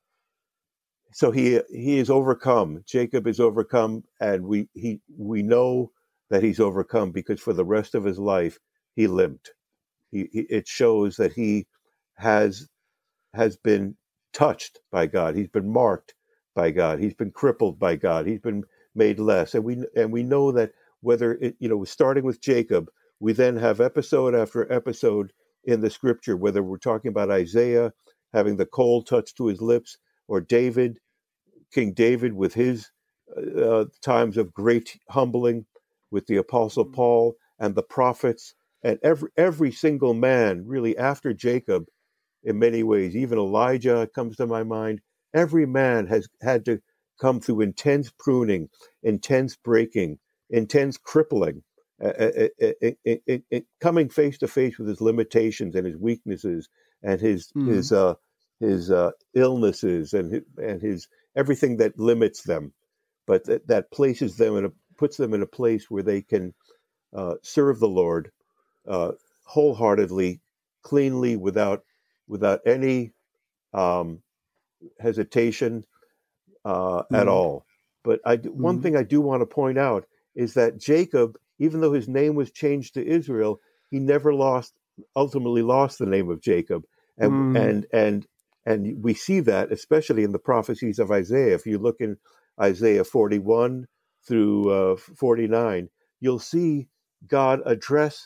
so he he is overcome. Jacob is overcome, and we he we know that he's overcome because for the rest of his life he limped. He, he it shows that he has has been touched by God. He's been marked by God. He's been crippled by God. He's been made less. And we and we know that whether it, you know, starting with Jacob, we then have episode after episode in the scripture, whether we're talking about Isaiah having the coal touched to his lips, or David, King David with his uh, times of great humbling, with the Apostle Mm. Paul and the prophets, and every every single man really after Jacob, in many ways, even Elijah comes to my mind. Every man has had to come through intense pruning, intense breaking, intense crippling, uh, uh, uh, uh, uh, coming face to face with his limitations and his weaknesses and his Mm. his uh, his uh, illnesses and his, and his everything that limits them, but that, that places them in a puts them in a place where they can uh, serve the Lord uh, wholeheartedly, cleanly, without without any um, hesitation uh, at Mm. all. But I, one Mm. thing I do want to point out is that Jacob, even though his name was changed to Israel, he never lost, ultimately lost the name of Jacob. And Mm. and and and we see that especially in the prophecies of Isaiah. If you look in Isaiah forty-one through uh, forty-nine, you'll see God address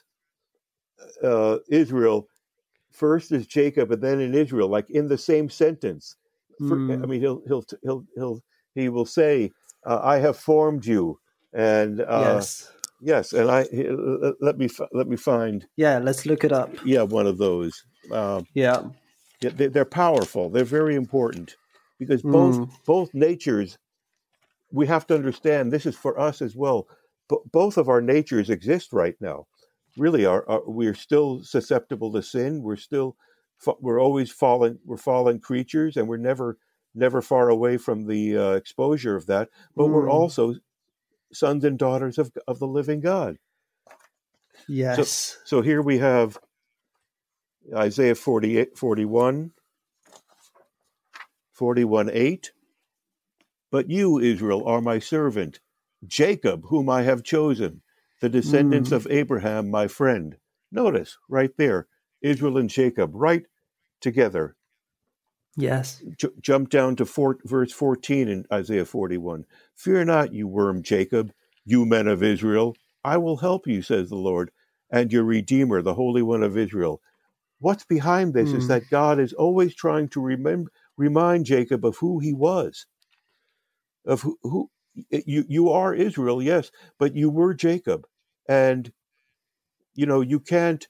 uh, Israel first as Jacob and then in Israel, like in the same sentence. For, I Mm. mean, he'll he'll he'll he'll he will say, uh, "I have formed you," and uh, Yes. yes, and I he- let me let me find Yeah, let's look it up. yeah one of those. Uh, Yeah. yeah, they, they're powerful. They're very important because both Mm. both natures, we have to understand. This is for us as well. B- both of our natures exist right now. Really, are, are we're still susceptible to sin. We're still we're always fallen, we're fallen creatures, and we're never, never far away from the uh, exposure of that. But mm. we're also sons and daughters of of the living God. Yes. So, so here we have Isaiah forty-eight, forty-one, forty-one, eight. But you, Israel, are my servant, Jacob, whom I have chosen, the descendants mm. of Abraham, my friend. Notice right there, Israel and Jacob, right together. Yes. J- jump down to four, verse fourteen in Isaiah forty-one. Fear not, you worm Jacob, you men of Israel. I will help you, says the Lord, and your Redeemer, the Holy One of Israel. What's behind this mm. is that God is always trying to remember, remind Jacob of who he was. Of who, who you you are Israel, yes, but you were Jacob, and you know you can't.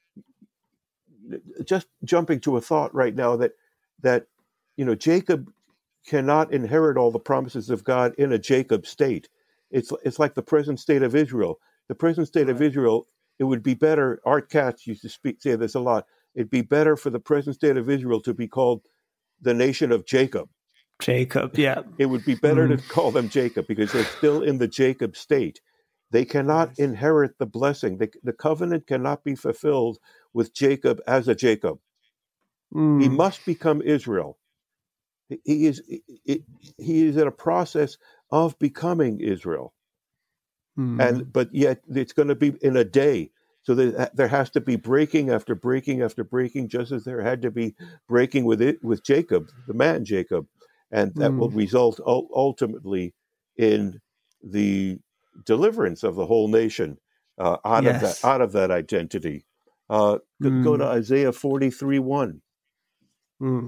Just jumping to a thought right now that that you know Jacob cannot inherit all the promises of God in a Jacob state. It's it's like the present state of Israel. The present state right. of Israel. It would be better. Art Katz used to speak say this a lot. It'd be better for the present state of Israel to be called the nation of Jacob. Jacob, yeah. It would be better mm. to call them Jacob because they're still in the Jacob state. They cannot yes. inherit the blessing. They, the covenant cannot be fulfilled with Jacob as a Jacob. Mm. He must become Israel. He is he, he is in a process of becoming Israel. Mm. And but yet it's going to be in a day. So there, there has to be breaking after breaking after breaking, just as there had to be breaking with it with Jacob, the man Jacob. And that mm. will result ultimately in the deliverance of the whole nation uh, out yes. of that out of that identity. Uh, mm. Go to Isaiah forty-three one. Mm.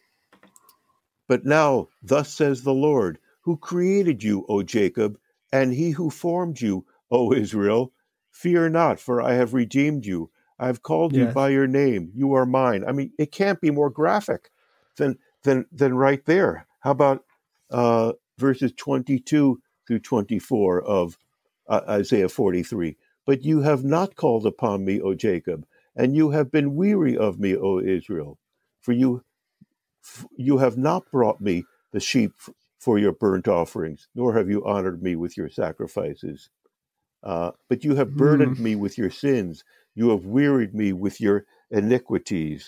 But now, thus says the Lord, who created you, O Jacob, and he who formed you, O Israel, fear not, for I have redeemed you. I have called yes. you by your name. You are mine. I mean, it can't be more graphic than than than right there. How about uh, verses twenty-two through twenty-four of uh, Isaiah forty-three? But you have not called upon me, O Jacob, and you have been weary of me, O Israel. For you, f- you have not brought me the sheep f- for your burnt offerings, nor have you honored me with your sacrifices. Uh, but you have burdened mm. me with your sins. You have wearied me with your iniquities.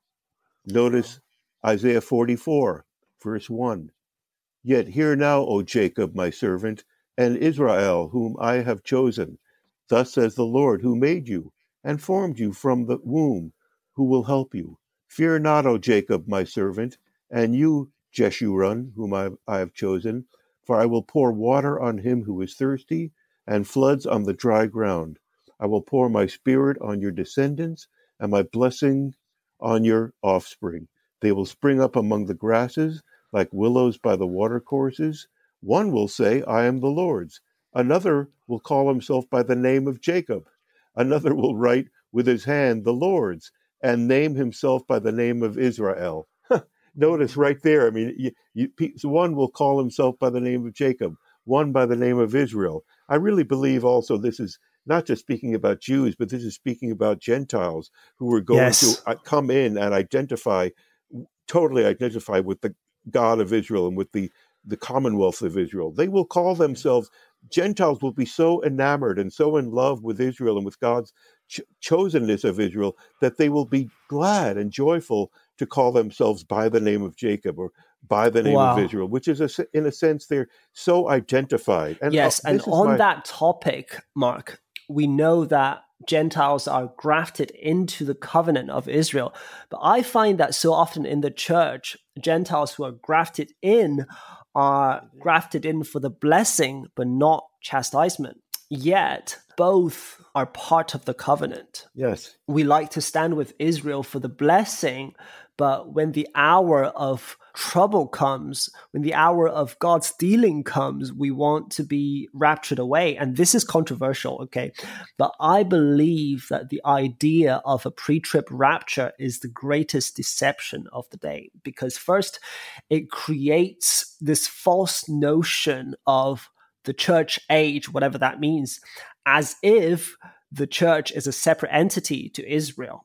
Notice Isaiah forty-four, verse one. Yet hear now, O Jacob, my servant, and Israel, whom I have chosen. Thus says the Lord, who made you and formed you from the womb, who will help you. Fear not, O Jacob, my servant, and you, Jeshurun, whom I, I have chosen, for I will pour water on him who is thirsty, and floods on the dry ground. I will pour my spirit on your descendants, and my blessing on your offspring. They will spring up among the grasses, like willows by the watercourses. One will say, I am the Lord's. Another will call himself by the name of Jacob. Another will write with his hand, the Lord's, and name himself by the name of Israel. Notice right there, I mean, you, you, so one will call himself by the name of Jacob, one by the name of Israel. I really believe also this is not just speaking about Jews, but this is speaking about Gentiles who were going yes. to come in and identify, totally identify with the God of Israel and with the, the Commonwealth of Israel. They will call themselves, Gentiles will be so enamored and so in love with Israel and with God's ch- chosenness of Israel that they will be glad and joyful to call themselves by the name of Jacob or by the name wow. of Israel, which is, a, in a sense, they're so identified. And yes, uh, and on my... that topic, Mark, we know that Gentiles are grafted into the covenant of Israel. But I find that so often in the church, Gentiles who are grafted in are grafted in for the blessing, but not chastisement. Yet, both are part of the covenant. Yes. We like to stand with Israel for the blessing, but when the hour of trouble comes, when the hour of God's dealing comes, we want to be raptured away. And this is controversial, okay? But I believe that the idea of a pre-trib rapture is the greatest deception of the day. Because first, it creates this false notion of the church age, whatever that means, as if the church is a separate entity to Israel.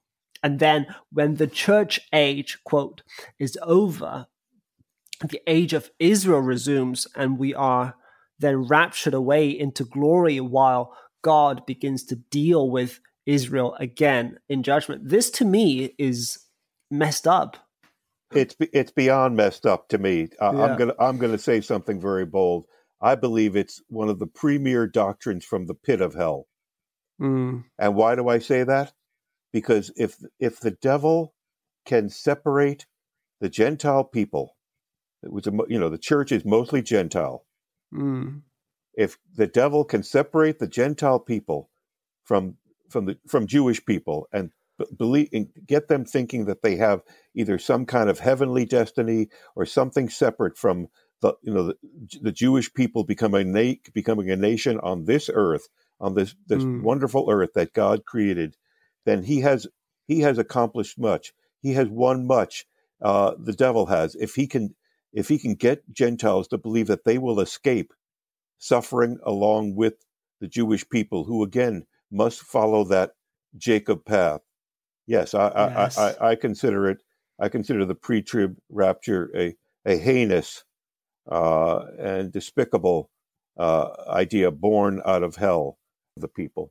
And then when the church age, quote, is over, the age of Israel resumes, and we are then raptured away into glory while God begins to deal with Israel again in judgment. This to me is messed up. It's it's beyond messed up to me. Uh, Yeah. I'm gonna I'm gonna say something very bold. I believe it's one of the premier doctrines from the pit of hell. Mm. And why do I say that? Because if if the devil can separate the Gentile people, which you know the church is mostly Gentile. Mm. If the devil can separate the Gentile people from from the from Jewish people and believe and get them thinking that they have either some kind of heavenly destiny or something separate from the you know the, the Jewish people becoming a na- becoming a nation on this earth, on this this Mm. wonderful earth that God created, then he has he has accomplished much. He has won much. Uh, the devil has. If he can if he can get Gentiles to believe that they will escape suffering along with the Jewish people, who again must follow that Jacob path. Yes, I, Yes. I, I, I consider it. I consider the pre-trib rapture a a heinous uh, and despicable uh, idea born out of hell. The people.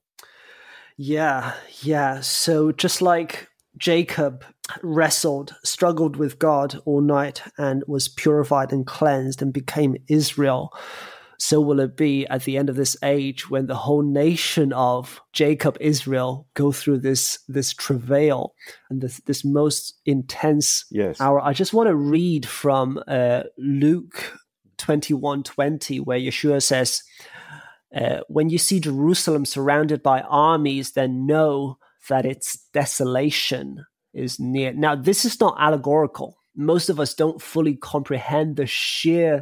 Yeah, yeah. So just like Jacob wrestled, struggled with God all night and was purified and cleansed and became Israel, so will it be at the end of this age when the whole nation of Jacob, Israel, go through this this travail and this, this most intense Yes. hour. I just want to read from uh, Luke twenty-one twenty, where Yeshua says, uh, when you see Jerusalem surrounded by armies, then know that its desolation is near. Now, this is not allegorical. Most of us don't fully comprehend the sheer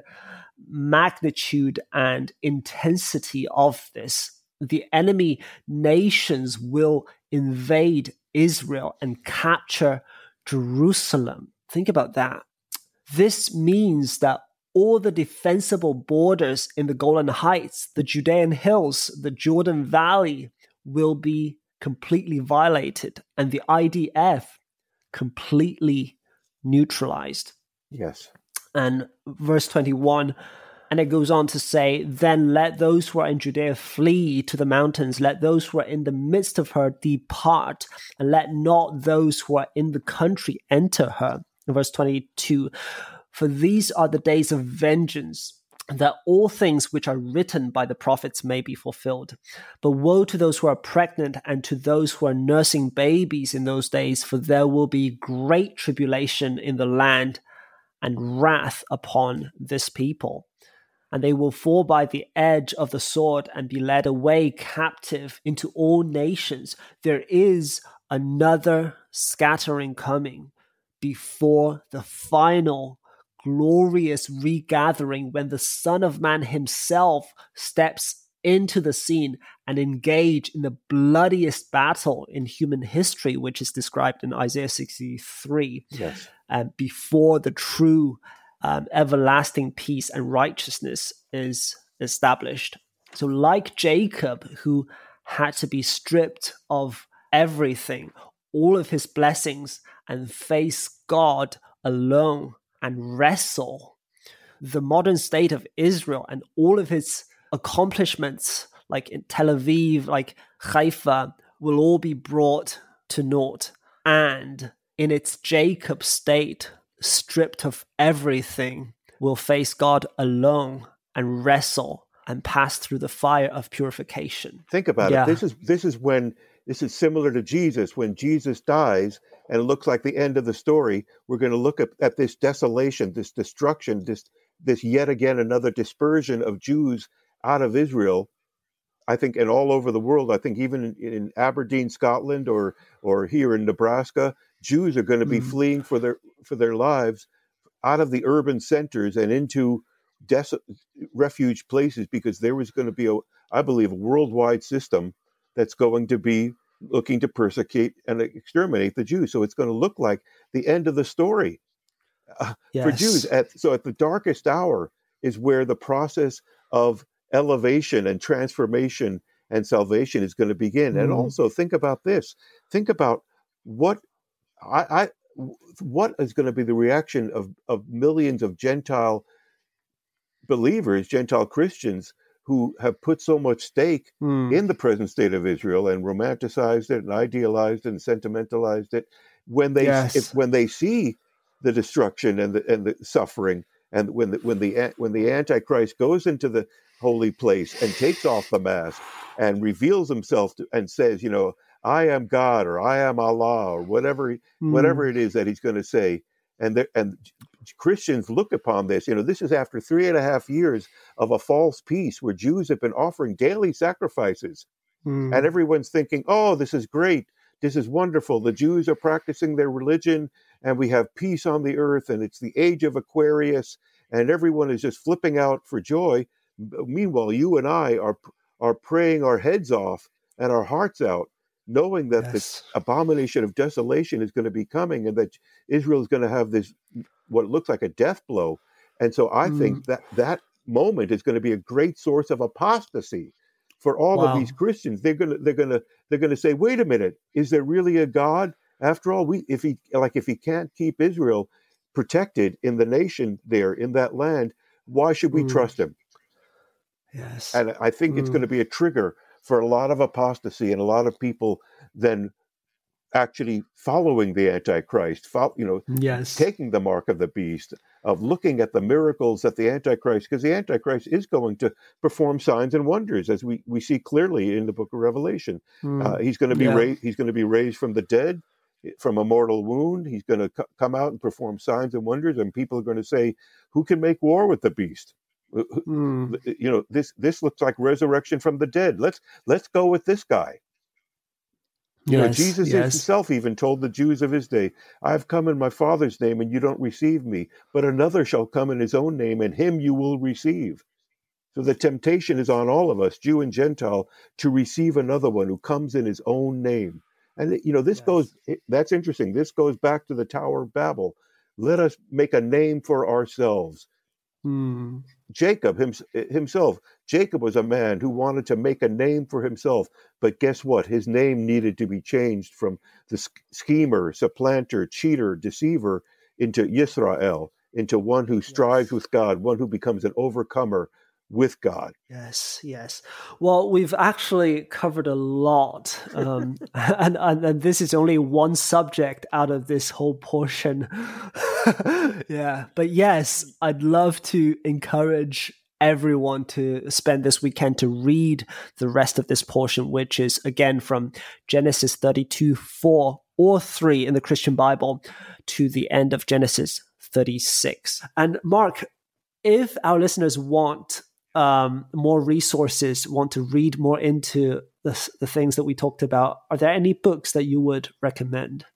magnitude and intensity of this. The enemy nations will invade Israel and capture Jerusalem. Think about that. This means that all the defensible borders in the Golan Heights, the Judean hills, the Jordan Valley will be completely violated, and the I D F completely neutralized. Yes. And verse twenty-one, and it goes on to say, then let those who are in Judea flee to the mountains. Let those who are in the midst of her depart, and let not those who are in the country enter her. In verse twenty-two, for these are the days of vengeance, that all things which are written by the prophets may be fulfilled. But woe to those who are pregnant and to those who are nursing babies in those days, for there will be great tribulation in the land and wrath upon this people. And they will fall by the edge of the sword and be led away captive into all nations. There is another scattering coming before the final glorious regathering when the Son of Man himself steps into the scene and engage in the bloodiest battle in human history, which is described in Isaiah sixty-three. Yes. Um, before the true um, everlasting peace and righteousness is established. So like Jacob, who had to be stripped of everything, all of his blessings, and face God alone and wrestle, the modern state of Israel and all of its accomplishments, like in Tel Aviv, like Haifa, will all be brought to naught. And in its Jacob state, stripped of everything, will face God alone and wrestle and pass through the fire of purification. Think about Yeah. it. This is this is when this is similar to Jesus. When Jesus dies and it looks like the end of the story, we're going to look at, at this desolation, this destruction, this this yet again another dispersion of Jews out of Israel. I think, and all over the world. I think even in, in Aberdeen, Scotland, or or here in Nebraska, Jews are going to be Mm. fleeing for their for their lives out of the urban centers and into des- refuge places, because there was going to be a, I believe, a worldwide system that's going to be looking to persecute and exterminate the Jews. So it's going to look like the end of the story uh, Yes. for Jews. At, so at the darkest hour is where the process of elevation and transformation and salvation is going to begin. Mm. And also think about this. Think about what I, I what is going to be the reaction of, of millions of Gentile believers, Gentile Christians, who have put so much stake mm. in the present state of Israel and romanticized it and idealized it and sentimentalized it, when they yes. if, when they see the destruction and the and the suffering, and when the, when the when the Antichrist goes into the holy place and takes off the mask and reveals himself to, and says, you know, I am God, or I am Allah, or whatever mm. whatever it is that he's going to say, and there, and Christians look upon this. You know, this is after three and a half years of a false peace where Jews have been offering daily sacrifices, mm. and everyone's thinking, oh, this is great. This is wonderful. The Jews are practicing their religion, and we have peace on the earth, and it's the age of Aquarius, and everyone is just flipping out for joy. Meanwhile, you and I are are praying our heads off and our hearts out, knowing that yes. this abomination of desolation is going to be coming, and that Israel is going to have this, what looks like a death blow. And so I mm. think that that moment is going to be a great source of apostasy for all wow. of these Christians. They're going to they're going to they're going to say, wait a minute, is there really a God? After all, we if he like if he can't keep Israel protected in the nation there in that land, why should we mm. trust him? Yes. And I think mm. it's going to be a trigger for a lot of apostasy and a lot of people then actually following the Antichrist, follow, you know, yes. taking the mark of the beast, of looking at the miracles that the Antichrist, because the Antichrist is going to perform signs and wonders, as we, we see clearly in the book of Revelation. Mm. Uh, he's going to be yeah. raised. He's going to be raised from the dead, from a mortal wound. He's going to c- come out and perform signs and wonders, and people are going to say, "Who can make war with the beast?" Mm. You know, this this looks like resurrection from the dead. Let's let's go with this guy. You yes, know, Jesus yes. himself even told the Jews of his day, I have come in my Father's name, and you don't receive me. But another shall come in his own name, and him you will receive. So the temptation is on all of us, Jew and Gentile, to receive another one who comes in his own name. And, you know, this yes. goes, that's interesting. This goes back to the Tower of Babel. Let us make a name for ourselves. Hmm. Jacob himself, Jacob was a man who wanted to make a name for himself. But guess what? His name needed to be changed from the schemer, supplanter, cheater, deceiver into Yisrael, into one who strives yes. with God, one who becomes an overcomer with God. Yes, yes. Well, we've actually covered a lot, um, and, and, and this is only one subject out of this whole portion. Yeah, but yes, I'd love to encourage everyone to spend this weekend to read the rest of this portion, which is, again, from Genesis thirty-two, four or three in the Christian Bible to the end of Genesis thirty-six. And Mark, if our listeners want um, more resources, want to read more into the, the things that we talked about, are there any books that you would recommend?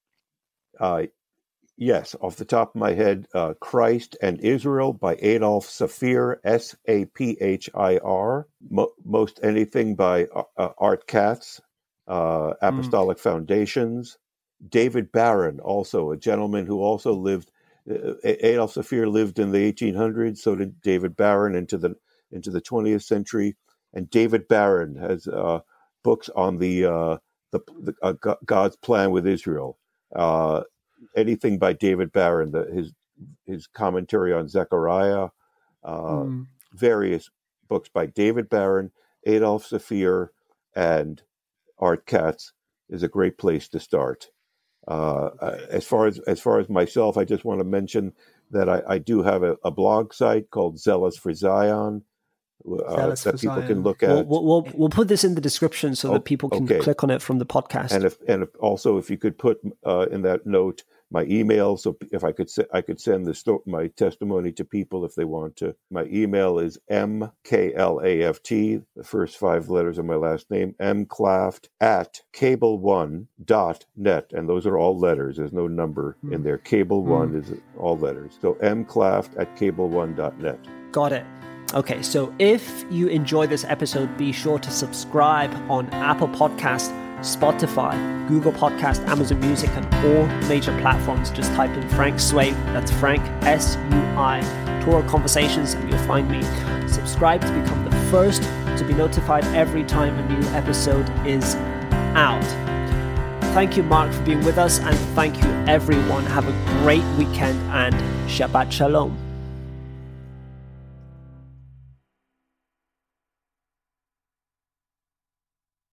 Uh, yes, off the top of my head, uh, Christ and Israel by Adolf Saphir, S A P H I R. Mo- most anything by uh, Art Katz, uh, Apostolic mm. Foundations. David Barron, also a gentleman who also lived, uh, Adolf Saphir lived in the eighteen hundreds, so did David Barron into the into the twentieth century. And David Barron has uh, books on the, uh, the, the uh, God's plan with Israel. Uh, anything by David Barron, the, his his commentary on Zechariah, uh, mm. various books by David Barron, Adolf Saphir, and Art Katz is a great place to start. Uh, as far as as far as myself, I just want to mention that I, I do have a, a blog site called Zealous for Zion. Uh, that people Zion. Can look at. We'll, we'll, we'll put this in the description so oh, that people can okay. click on it from the podcast. And if and if also if you could put uh, in that note my email, so if I could se- I could send the sto- my testimony to people if they want to. My email is M K L A F T, the first five letters of my last name, mclaft at cable one dot net, and those are all letters. There's no number mm. in there. Cable one mm. is all letters. So mclaft at cable one dot net. Got it. Okay, so if you enjoy this episode, be sure to subscribe on Apple Podcast, Spotify, Google Podcast, Amazon Music, and all major platforms. Just type in Frank Sui, that's Frank, S U I, Torah Conversations, and you'll find me. Subscribe to become the first to be notified every time a new episode is out. Thank you, Mark, for being with us, and thank you, everyone. Have a great weekend and Shabbat Shalom.